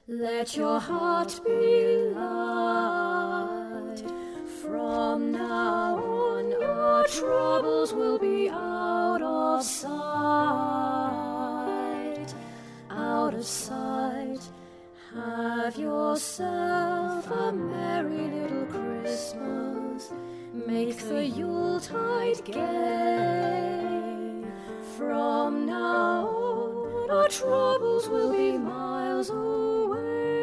Let your heart be light. From now on, our troubles will be out of sight. Out of sight. Have yourself a merry little Christmas. Make the Yuletide gay. From now on, our troubles will be miles away.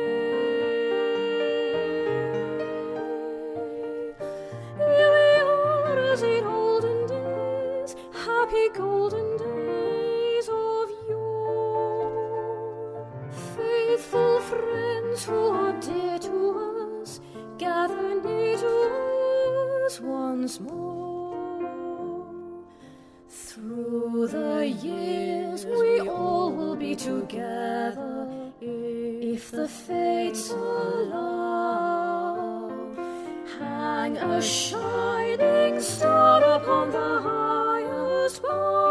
Here we are as in olden days, happy golden days of yore. Faithful friends who are dear to us, gather near to us once more. Through the years we all will be together, if the fates allow. Hang a shining star upon the highest bough.